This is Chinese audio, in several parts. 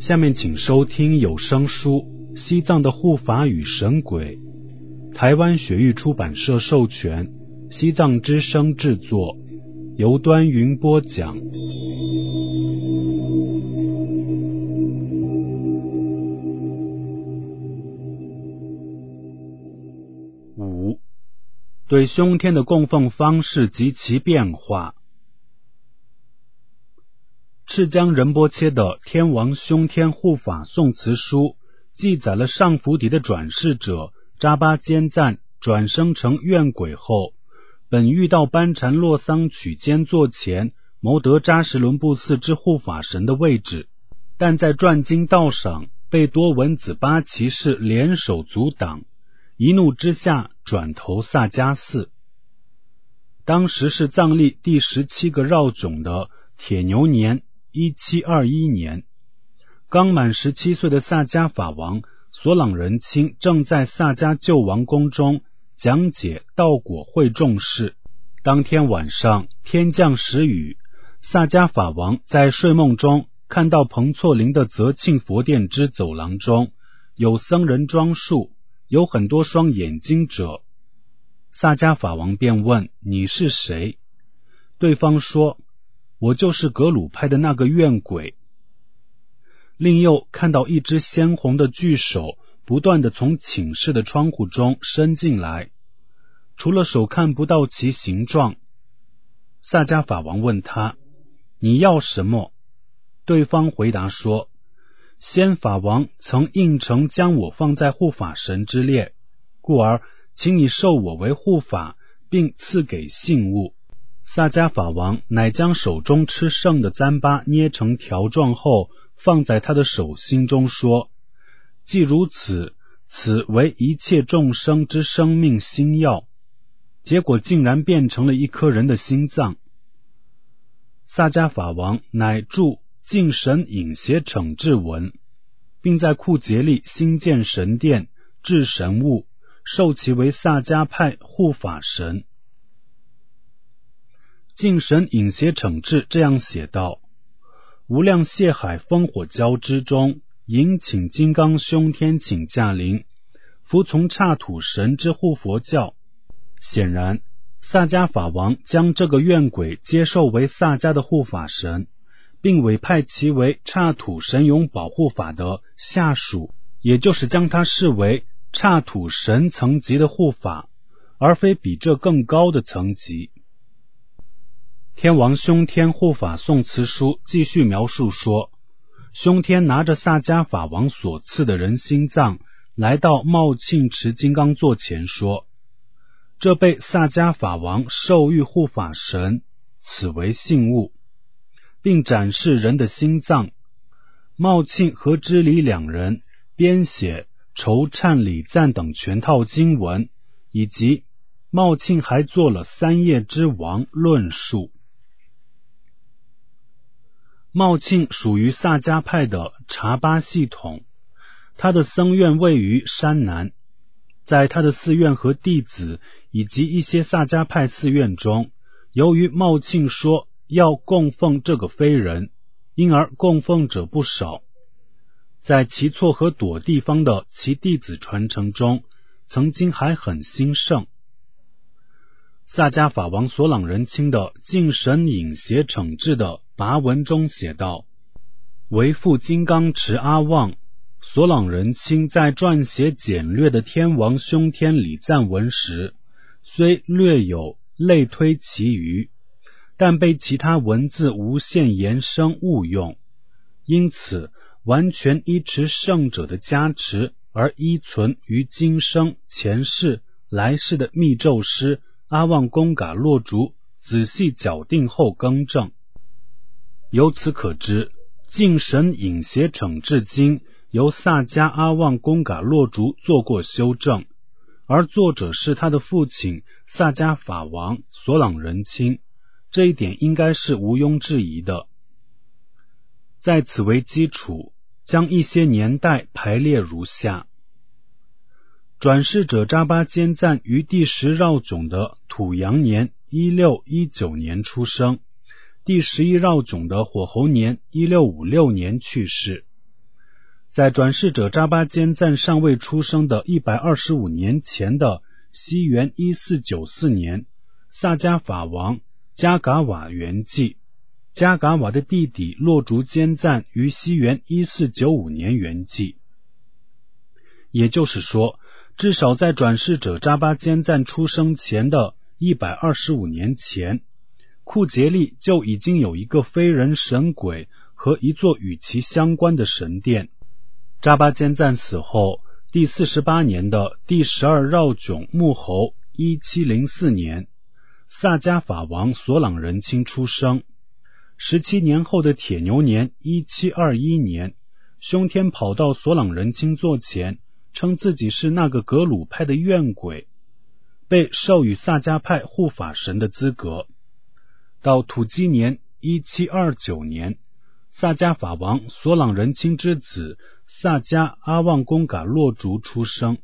下面请收听有声书《西藏的护法与神鬼》，台湾雪域出版社授权，西藏之声制作，由端云播讲。5. 对凶天的供奉方式及其变化。赤江仁波切的《天王凶天护法宋词书》记载了上菩提的转世者扎巴坚赞转生成怨鬼后，本欲到班禅洛桑曲间座前谋得扎什伦布寺之护法神的位置，但在转经道上被多闻子巴骑士联手阻挡，一怒之下转投萨迦寺。当时是藏历第17个绕迥的铁牛年1721年，刚满17岁的萨迦法王索朗仁钦正在萨迦救王宫中讲解道果会众事。当天晚上天降时雨，萨迦法王在睡梦中看到彭措林的泽庆佛殿之走廊中有僧人装束，有很多双眼睛者。萨迦法王便问：你是谁？对方说：我就是格鲁派的那个怨鬼。另又看到一只鲜红的巨手不断地从寝室的窗户中伸进来，除了手看不到其形状。萨迦法王问他：你要什么？对方回答说：先法王曾应承将我放在护法神之列，故而请你授我为护法，并赐给信物。萨迦法王乃将手中吃剩的糌粑捏成条状后放在他的手心中说：既如此，此为一切众生之生命心药。结果竟然变成了一颗人的心脏。萨迦法王乃著净神引邪惩治文，并在库杰利新建神殿，制神物，授其为萨迦派护法神。净神引邪惩治这样写道：无量谢海烽火交之中，迎请金刚凶天请驾临，服从刹土神之护佛教。显然萨迦法王将这个怨鬼接受为萨迦的护法神，并委派其为刹土神勇保护法的下属，也就是将他视为刹土神层级的护法，而非比这更高的层级。天王凶天护法宋词书继续描述说，凶天拿着萨迦法王所赐的人心脏来到茂庆持金刚座前说：这被萨迦法王授予护法神，此为信物，并展示人的心脏。茂庆和知礼两人编写筹忏礼赞等全套经文，以及茂庆还做了3叶之王论述。茂庆属于萨迦派的查巴系统，他的僧院位于山南。在他的寺院和弟子以及一些萨迦派寺院中，由于茂庆说要供奉这个非人，因而供奉者不少。在其措和朵地方的其弟子传承中，曾经还很兴盛。萨迦法王索朗仁钦的净神引邪惩治的跋文中写道：为父金刚持阿旺，索朗仁钦在撰写简略的天王凶天礼赞文时，虽略有类推其余，但被其他文字无限延伸误用，因此完全依持圣者的加持，而依存于今生、前世、来世的密咒师阿旺贡嘎洛竹仔细矫定后更正。由此可知，净神引邪惩治经由萨迦阿旺贡嘎洛竹做过修正，而作者是他的父亲萨迦法王索朗仁钦，这一点应该是毋庸置疑的。在此为基础，将一些年代排列如下：转世者扎巴坚赞于第10绕迥的土阳年1619年出生，第11绕迥的火候年1656年去世。 在转世者扎巴坚赞尚未出生的125年前的西元1494年，萨迦法王加嘎瓦圆寂，加嘎瓦的弟弟洛竹坚赞于西元1495年圆寂。也就是说，至少在转世者扎巴坚赞出生前的125年前，库杰利就已经有一个非人神鬼和一座与其相关的神殿。扎巴坚赞死后，第48年的第12绕迥穆侯1704年，萨迦法王索朗仁钦出生。17年后的铁牛年1721年，凶天跑到索朗仁钦座前，称自己是那个格鲁派的怨鬼，被授予萨迦派护法神的资格。到土基年1729年，萨迦法王索朗仁钦之子萨迦阿旺贡嘎洛竹出生。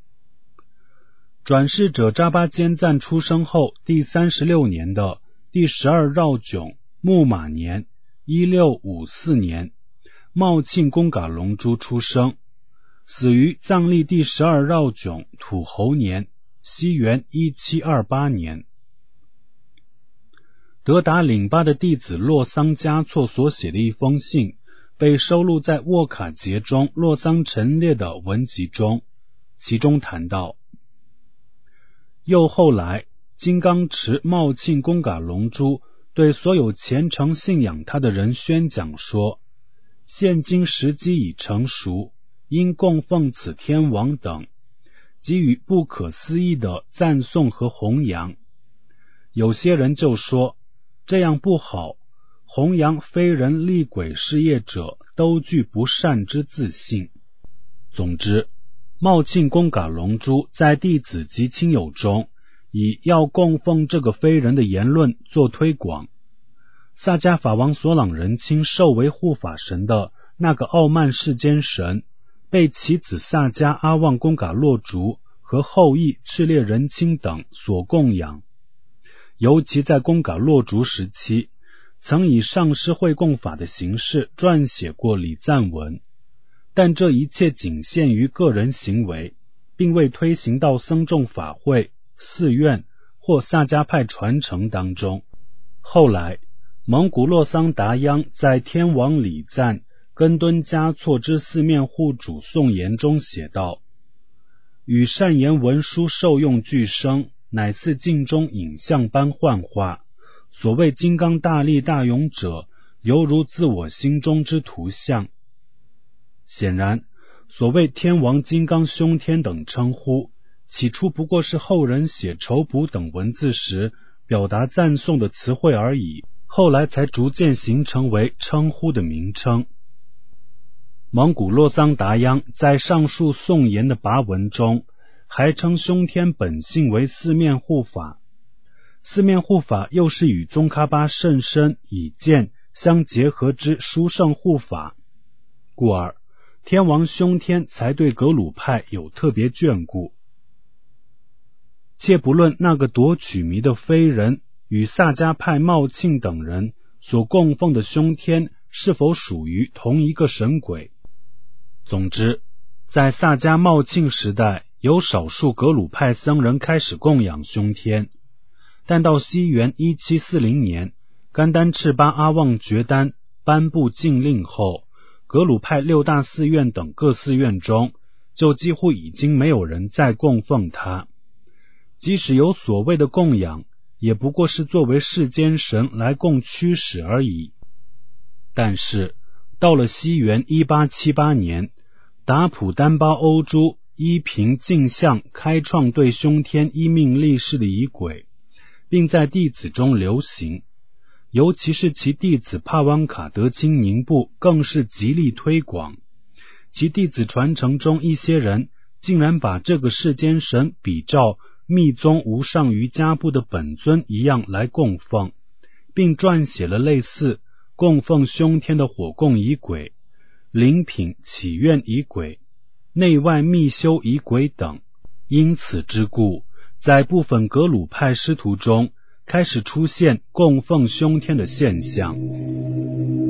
转世者扎巴坚赞出生后第36年的第12绕迥木马年1654年，茂庆贡嘎龙珠出生，死于藏历第12绕迥土猴年西元1728年。德达领巴的弟子洛桑嘉措所写的一封信，被收录在沃卡节中洛桑陈列的文集中，其中谈到，又后来金刚持茂庆贡嘎龙珠对所有虔诚信仰他的人宣讲说，现今时机已成熟，应供奉此天王等，给予不可思议的赞颂和弘扬。有些人就说，这样不好，弘扬非人厉鬼事业者都具不善之自信。总之，茂庆贡嘎龙珠在弟子及亲友中，以要供奉这个非人的言论做推广。萨迦法王索朗仁钦授为护法神的那个傲慢世间神，被其子萨迦阿旺贡嘎洛竹和后裔赤烈仁钦等所供养。尤其在贡嘎洛竹时期，曾以上师会供法的形式撰写过礼赞文，但这一切仅限于个人行为，并未推行到僧众法会、寺院或萨迦派传承当中。后来，蒙古洛桑达央在天王礼赞根敦嘉措之四面护主颂言中写道，与善言文书受用俱生，乃似镜中影像般幻化，所谓金刚大力大勇者，犹如自我心中之图像。显然，所谓天王金刚凶天等称呼，起初不过是后人写筹卜等文字时表达赞颂的词汇而已，后来才逐渐形成为称呼的名称。蒙古洛桑达央在上述颂言的跋文中，还称凶天本性为四面护法，四面护法又是与宗喀巴甚深以见相结合之殊胜护法，故而天王凶天才对格鲁派有特别眷顾。切不论那个夺取迷的非人与萨迦派茂庆等人所供奉的凶天是否属于同一个神鬼，总之，在萨迦茂庆时代，有少数格鲁派僧人开始供养凶天，但到西元1740年，甘丹赤巴阿旺觉丹颁布禁令后，格鲁派六大寺院等各寺院中，就几乎已经没有人再供奉他。即使有所谓的供养，也不过是作为世间神来供驱使而已。但是，到了西元1878年，达普丹巴欧珠依凭镜像开创对凶天依命立誓的仪轨，并在弟子中流行，尤其是其弟子帕旺卡德钦宁布更是极力推广。其弟子传承中一些人竟然把这个世间神比照密宗无上瑜伽部的本尊一样来供奉，并撰写了类似供奉凶天的火供仪轨、灵品祈愿仪轨、内外密修仪轨等。因此之故，在部分格鲁派师徒中开始出现供奉凶天的现象。